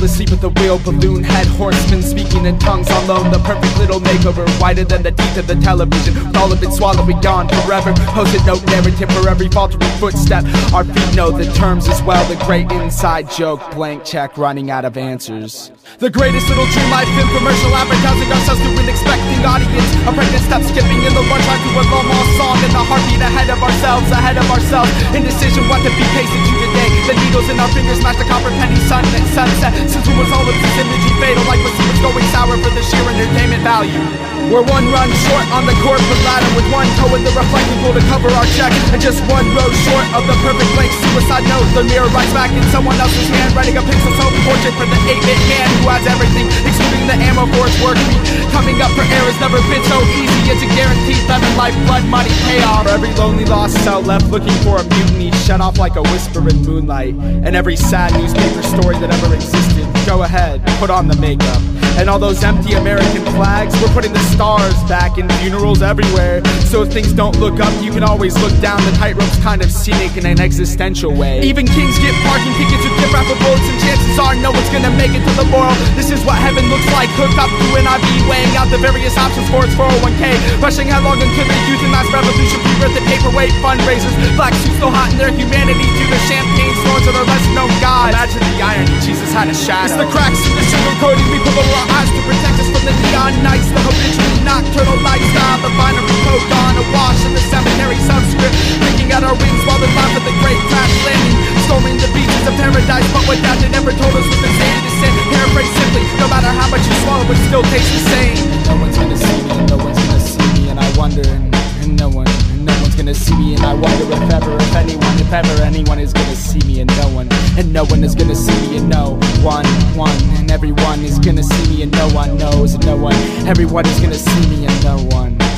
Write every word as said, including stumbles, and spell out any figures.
asleep at the wheel, balloon head horseman speaking in tongues on loan. The perfect little makeover, wider than the teeth of the television, with all of it swallowed and gone forever. Post-it note narrative for every faltering footstep. Our feet know the terms as well. The great inside joke, blank check, running out of answers. The greatest little dream life infomercial, advertising ourselves to an expecting audience. A pregnant step skipping in the lunch line to a long lost song, and the heartbeat ahead of ourselves, ahead of ourselves. Indecision, what to be pasted to today. The needles in our fingers match the copper penny sun at sunset. Since when was all of this imagery fatal? Like what was going sour for the sheer entertainment value. We're one run short on the corporate ladder, with one toe in the reflecting pool to cover our check, and just one row short of the perfect blank suicide note. The mirror writes back in someone else's hand, writing a pixel soap portrait for the eight-bit hand who has everything, excluding the ammo for its workbeat. Coming up for air has never been so easy. It's a guaranteed lemon life, blood money payoff. For every lonely lost cell left looking for a mutiny, shut off like a whisper in moonlight. And every sad newspaper story that ever existed, go ahead, put on the makeup. And all those empty American flags, we're putting the stars back in funerals everywhere. So if things don't look up, you can always look down. The tightrope's kind of scenic in an existential way. Even kings get parking tickets with gift wrapper bullets, and chances are no one's gonna make it to the moral. This is what heaven looks like, hooked up to an I V, weighing out the various options for its four oh one K. Rushing headlong into the youth and mass revolution, pre-birth paperweight fundraisers. Black suits still hot in their humanity to the champagne stores of their lesser known gods. Imagine the irony, Jesus had a shadow. It's the cracks in the sugar coating we put over our eyes to protect us from the neon nights, the habitual nocturnal lifestyle, the binary code gone awash in the cemetery subscript, picking out our wings while they laugh at the great crash landing, storming the beaches of paradise. But what that they never told us was the same descent. Paraphrase simply, no matter how much you swallow, it still tastes the same. No one's gonna see me, and no one's gonna see me, and I wonder, and, and no one, and no one's gonna see me, and I wonder if ever, if anyone, if ever anyone is gonna see me, and no one, and no one is gonna see me, and no one, one, and everyone is gonna see me, and no one knows, and no one, everyone is gonna see me, and no one.